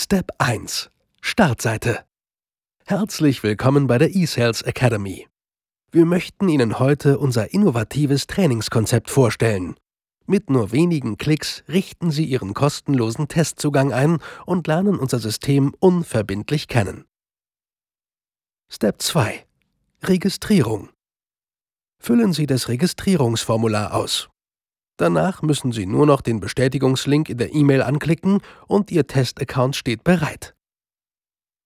Step 1. Startseite. Herzlich willkommen bei der eSales Academy. Wir möchten Ihnen heute unser innovatives Trainingskonzept vorstellen. Mit nur wenigen Klicks richten Sie Ihren kostenlosen Testzugang ein und lernen unser System unverbindlich kennen. Step 2. Registrierung. Füllen Sie das Registrierungsformular aus. Danach müssen Sie nur noch den Bestätigungslink in der E-Mail anklicken und Ihr Testaccount steht bereit.